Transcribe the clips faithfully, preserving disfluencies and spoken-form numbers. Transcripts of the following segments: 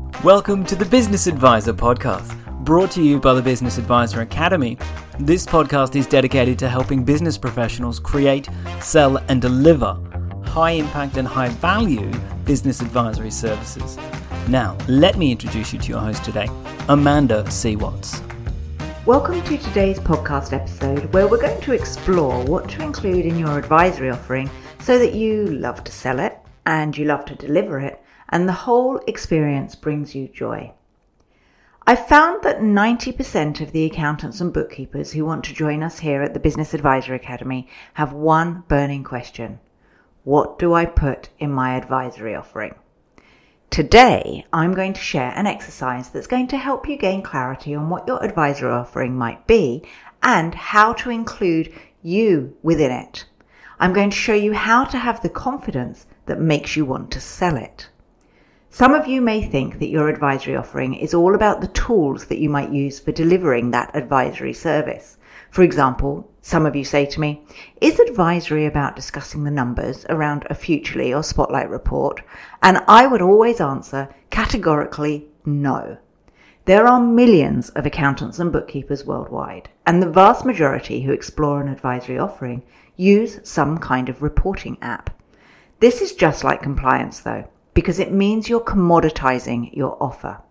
Welcome to the Business Advisor Podcast, brought to you by the Business Advisor Academy. This podcast is dedicated to helping business professionals create, sell, and deliver high impact and high value business advisory services. Now, let me introduce you to your host today, Amanda C. Watts. Welcome to today's podcast episode, where we're going to explore what to include in your advisory offering so that you love to sell it and you love to deliver it, and the whole experience brings you joy. I've found that ninety percent of the accountants and bookkeepers who want to join us here at the Business Advisor Academy have one burning question: what do I put in my advisory offering? Today, I'm going to share an exercise that's going to help you gain clarity on what your advisory offering might be and how to include you within it. I'm going to show you how to have the confidence that makes you want to sell it. Some of you may think that your advisory offering is all about the tools that you might use for delivering that advisory service. For example, some of you say to me, is advisory about discussing the numbers around a Futurely or Spotlight report? And I would always answer categorically no. There are millions of accountants and bookkeepers worldwide, and the vast majority who explore an advisory offering use some kind of reporting app. This is just like compliance though, because it means you're commoditizing your offer.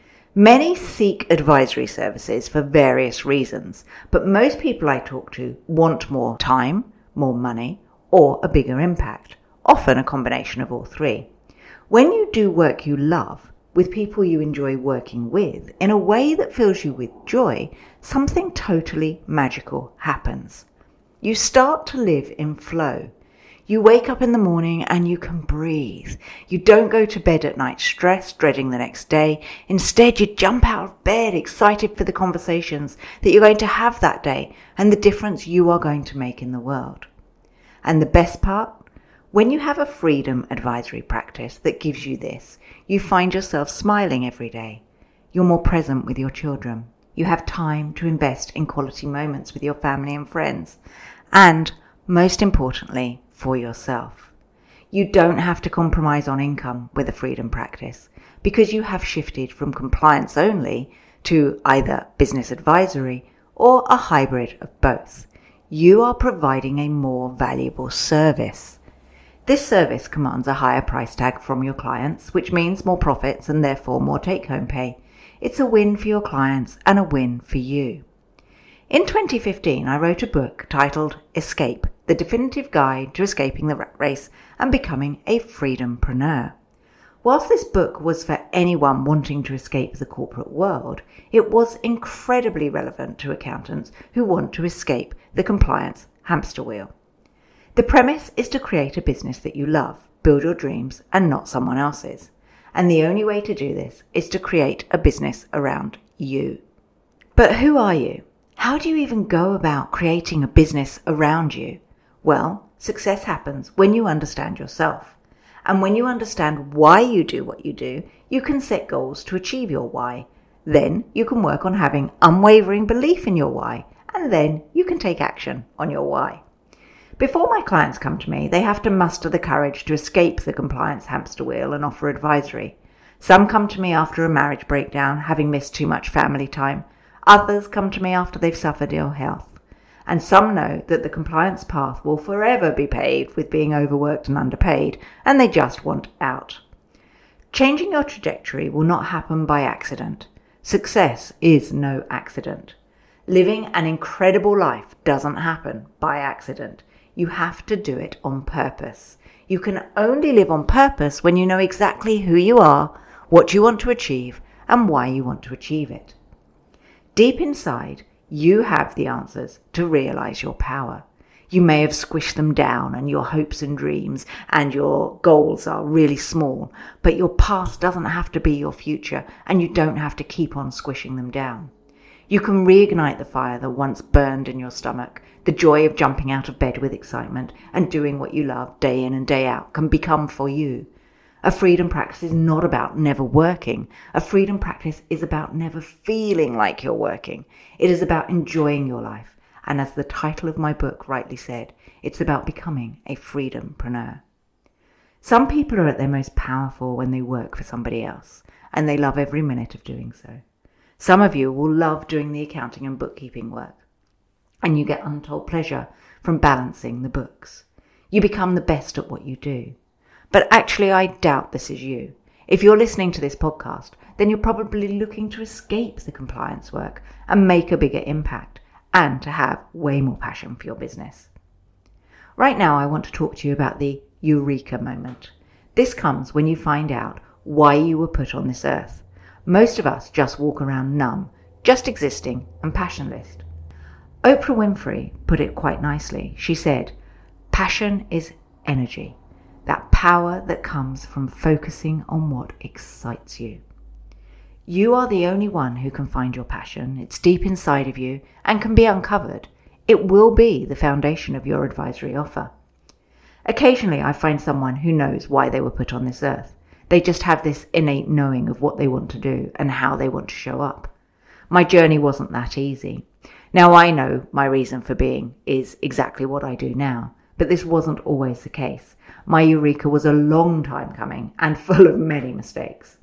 Many seek advisory services for various reasons, but most people I talk to want more time, more money, or a bigger impact, often a combination of all three. When you do work you love, with people you enjoy working with, in a way that fills you with joy, something totally magical happens. You start to live in flow. You wake up in the morning and you can breathe. You don't go to bed at night stressed, dreading the next day. Instead, you jump out of bed excited for the conversations that you're going to have that day and the difference you are going to make in the world. And the best part? When you have a freedom advisory practice that gives you this, you find yourself smiling every day. You're more present with your children. You have time to invest in quality moments with your family and friends. And, most importantly, for yourself. You don't have to compromise on income with a freedom practice because you have shifted from compliance only to either business advisory or a hybrid of both. You are providing a more valuable service. This service commands a higher price tag from your clients, which means more profits and therefore more take-home pay. It's a win for your clients and a win for you. In twenty fifteen, I wrote a book titled Escape: The Definitive Guide to Escaping the Rat Race and Becoming a Freedompreneur. Whilst this book was for anyone wanting to escape the corporate world, it was incredibly relevant to accountants who want to escape the compliance hamster wheel. The premise is to create a business that you love, build your dreams, and not someone else's. And the only way to do this is to create a business around you. But who are you? How do you even go about creating a business around you? Well, success happens when you understand yourself. And when you understand why you do what you do, you can set goals to achieve your why. Then you can work on having unwavering belief in your why. And then you can take action on your why. Before my clients come to me, they have to muster the courage to escape the compliance hamster wheel and offer advisory. Some come to me after a marriage breakdown, having missed too much family time. Others come to me after they've suffered ill health. And some know that the compliance path will forever be paved with being overworked and underpaid, and they just want out. Changing your trajectory will not happen by accident. Success is no accident. Living an incredible life doesn't happen by accident. You have to do it on purpose. You can only live on purpose when you know exactly who you are, what you want to achieve, and why you want to achieve it. Deep inside, you have the answers to realize your power. You may have squished them down and your hopes and dreams and your goals are really small, but your past doesn't have to be your future and you don't have to keep on squishing them down. You can reignite the fire that once burned in your stomach. The joy of jumping out of bed with excitement and doing what you love day in and day out can become for you. A freedom practice is not about never working. A freedom practice is about never feeling like you're working. It is about enjoying your life. And as the title of my book rightly said, it's about becoming a freedompreneur. Some people are at their most powerful when they work for somebody else. and they love every minute of doing so. Some of you will love doing the accounting and bookkeeping work, and you get untold pleasure from balancing the books. You become the best at what you do. But actually, I doubt this is you. If you're listening to this podcast, then you're probably looking to escape the compliance work and make a bigger impact, and to have way more passion for your business. Right now, I want to talk to you about the eureka moment. This comes when you find out why you were put on this earth. Most of us just walk around numb, just existing and passionless. Oprah Winfrey put it quite nicely. She said, "Passion is energy, that power that comes from focusing on what excites you." You are the only one who can find your passion. It's deep inside of you and can be uncovered. It will be the foundation of your advisory offer. Occasionally, I find someone who knows why they were put on this earth. They just have this innate knowing of what they want to do and how they want to show up. My journey wasn't that easy. Now I know my reason for being is exactly what I do now, but this wasn't always the case. My eureka was a long time coming and full of many mistakes.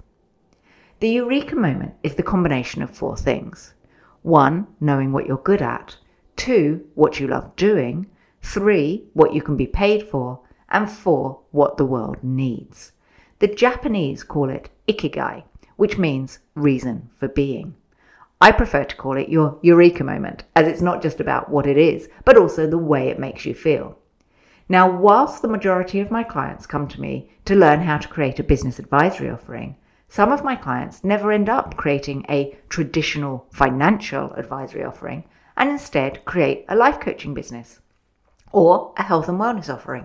The eureka moment is the combination of four things. One, knowing what you're good at. Two, what you love doing. Three, what you can be paid for. And four, what the world needs. The Japanese call it ikigai, which means reason for being. I prefer to call it your eureka moment, as it's not just about what it is, but also the way it makes you feel. Now, whilst the majority of my clients come to me to learn how to create a business advisory offering, some of my clients never end up creating a traditional financial advisory offering and instead create a life coaching business or a health and wellness offering.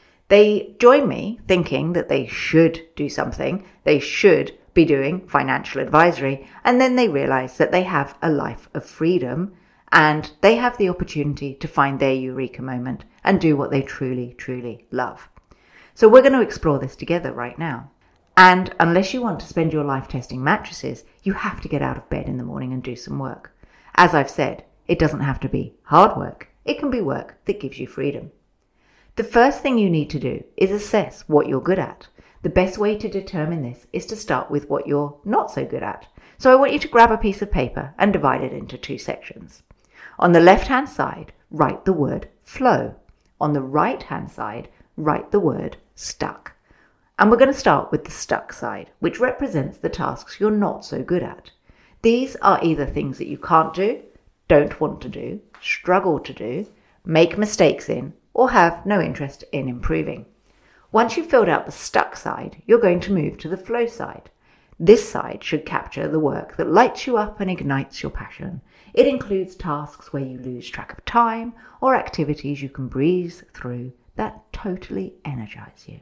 They join me thinking that they should do something, they should be doing financial advisory, and then they realize that they have a life of freedom and they have the opportunity to find their eureka moment and do what they truly, truly love. So we're going to explore this together right now. And unless you want to spend your life testing mattresses, you have to get out of bed in the morning and do some work. As I've said, it doesn't have to be hard work. It can be work that gives you freedom. The first thing you need to do is assess what you're good at. The best way to determine this is to start with what you're not so good at. So I want you to grab a piece of paper and divide it into two sections. On the left-hand side, write the word flow. On the right-hand side, write the word stuck. And we're going to start with the stuck side, which represents the tasks you're not so good at. These are either things that you can't do, don't want to do, struggle to do, make mistakes in, or have no interest in improving. Once you've filled out the stuck side, you're going to move to the flow side. This side should capture the work that lights you up and ignites your passion. It includes tasks where you lose track of time or activities you can breeze through that totally energize you.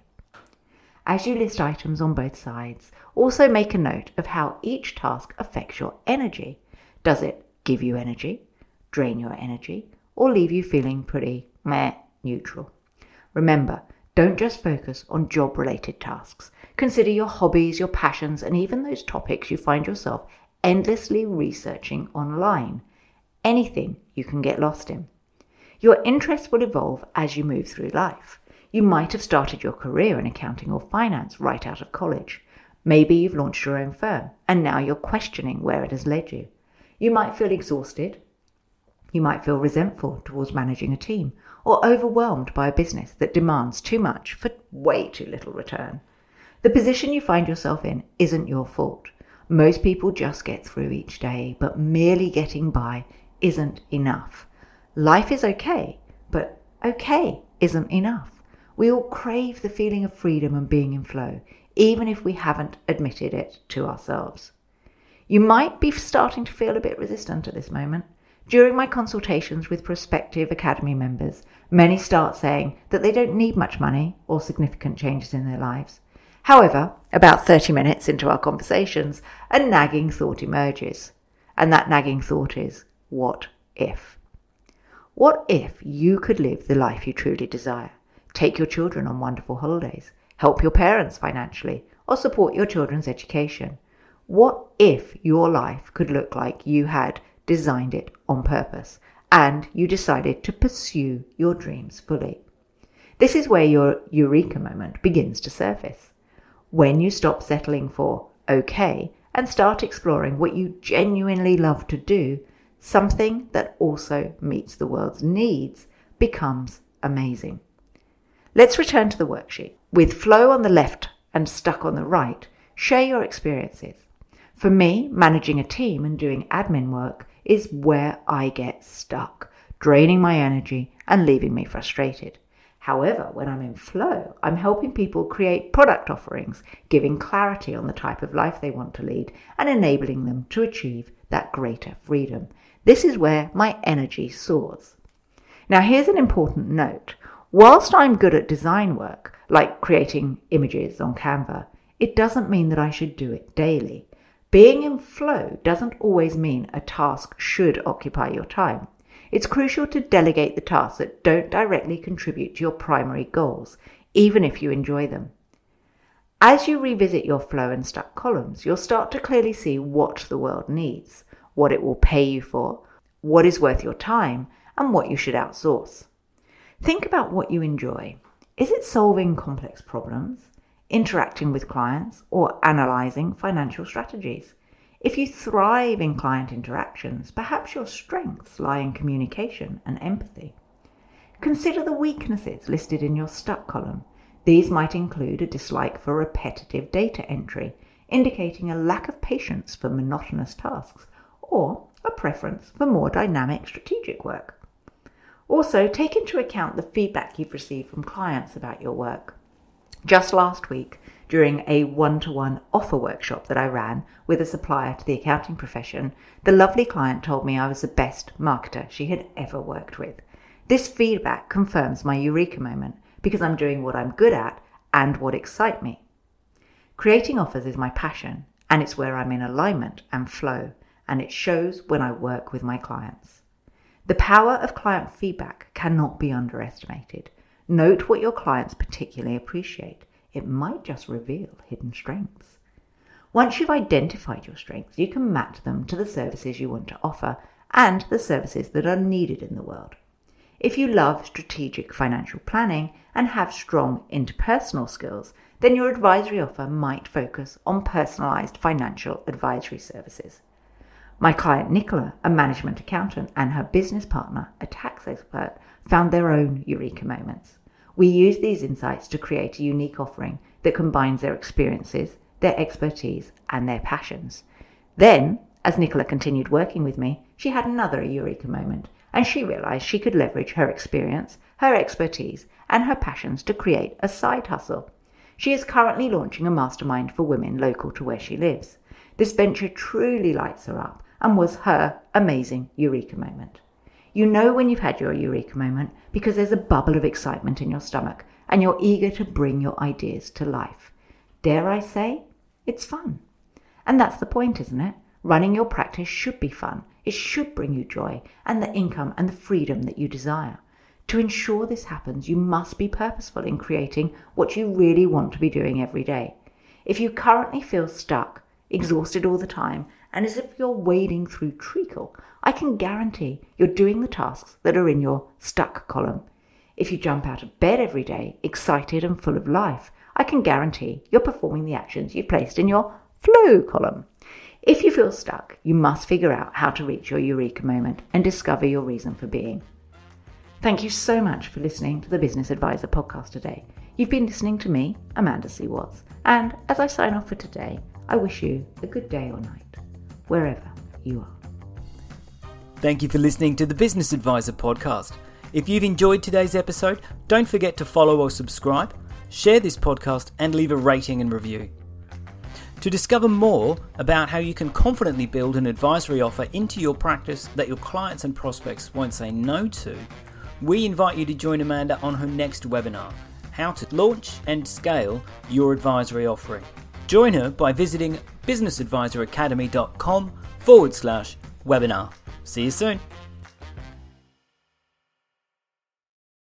As you list items on both sides, also make a note of how each task affects your energy. Does it give you energy, drain your energy, or leave you feeling pretty meh neutral? Remember, don't just focus on job-related tasks. Consider your hobbies, your passions, and even those topics you find yourself endlessly researching online. Anything you can get lost in. Your interests will evolve as you move through life. You might have started your career in accounting or finance right out of college. Maybe you've launched your own firm, and now you're questioning where it has led you. You might feel exhausted. You might feel resentful towards managing a team, or overwhelmed by a business that demands too much for way too little return. The position you find yourself in isn't your fault. Most people just get through each day, but merely getting by isn't enough. Life is okay, but okay isn't enough. We all crave the feeling of freedom and being in flow, even if we haven't admitted it to ourselves. You might be starting to feel a bit resistant at this moment. During my consultations with prospective Academy members, many start saying that they don't need much money or significant changes in their lives. However, about thirty minutes into our conversations, a nagging thought emerges. And that nagging thought is, what if? What if you could live the life you truly desire? Take your children on wonderful holidays, help your parents financially, or support your children's education. What if your life could look like you had designed it on purpose and you decided to pursue your dreams fully? This is where your eureka moment begins to surface. When you stop settling for okay and start exploring what you genuinely love to do, something that also meets the world's needs becomes amazing. Let's return to the worksheet. With flow on the left and stuck on the right, share your experiences. For me, managing a team and doing admin work is where I get stuck, draining my energy and leaving me frustrated. However, when I'm in flow, I'm helping people create product offerings, giving clarity on the type of life they want to lead and enabling them to achieve that greater freedom. This is where my energy soars. Now, here's an important note. Whilst I'm good at design work, like creating images on Canva, it doesn't mean that I should do it daily. Being in flow doesn't always mean a task should occupy your time. It's crucial to delegate the tasks that don't directly contribute to your primary goals, even if you enjoy them. As you revisit your flow and stuck columns, you'll start to clearly see what the world needs, what it will pay you for, what is worth your time, and what you should outsource. Think about what you enjoy. Is it solving complex problems, interacting with clients, or analyzing financial strategies? If you thrive in client interactions, perhaps your strengths lie in communication and empathy. Consider the weaknesses listed in your stuck column. These might include a dislike for repetitive data entry, indicating a lack of patience for monotonous tasks, or a preference for more dynamic strategic work. Also, take into account the feedback you've received from clients about your work. Just last week, during a one-to-one offer workshop that I ran with a supplier to the accounting profession, the lovely client told me I was the best marketer she had ever worked with. This feedback confirms my eureka moment because I'm doing what I'm good at and what excites me. Creating offers is my passion, and it's where I'm in alignment and flow, and it shows when I work with my clients. The power of client feedback cannot be underestimated. Note what your clients particularly appreciate. It might just reveal hidden strengths. Once you've identified your strengths, you can match them to the services you want to offer and the services that are needed in the world. If you love strategic financial planning and have strong interpersonal skills, then your advisory offer might focus on personalized financial advisory services. My client Nicola, a management accountant, and her business partner, a tax expert, found their own eureka moments. We use these insights to create a unique offering that combines their experiences, their expertise, and their passions. Then, as Nicola continued working with me, she had another eureka moment, and she realized she could leverage her experience, her expertise, and her passions to create a side hustle. She is currently launching a mastermind for women local to where she lives. This venture truly lights her up and was her amazing eureka moment. You know when you've had your eureka moment because there's a bubble of excitement in your stomach and you're eager to bring your ideas to life. Dare I say, it's fun. And that's the point, isn't it? Running your practice should be fun. It should bring you joy and the income and the freedom that you desire. To ensure this happens, you must be purposeful in creating what you really want to be doing every day. If you currently feel stuck, exhausted all the time, and as if you're wading through treacle, I can guarantee you're doing the tasks that are in your stuck column. If you jump out of bed every day, excited and full of life, I can guarantee you're performing the actions you've placed in your flow column. If you feel stuck, you must figure out how to reach your eureka moment and discover your reason for being. Thank you so much for listening to the Business Advisor podcast today. You've been listening to me, Amanda C. Watts, and as I sign off for today, I wish you a good day or night, wherever you are. Thank you for listening to the Business Advisor podcast. If you've enjoyed today's episode, don't forget to follow or subscribe, share this podcast, and leave a rating and review. To discover more about how you can confidently build an advisory offer into your practice that your clients and prospects won't say no to, we invite you to join Amanda on her next webinar, How to Launch and Scale Your Advisory Offering. Join her by visiting businessadvisoracademy.com forward slash webinar. See you soon.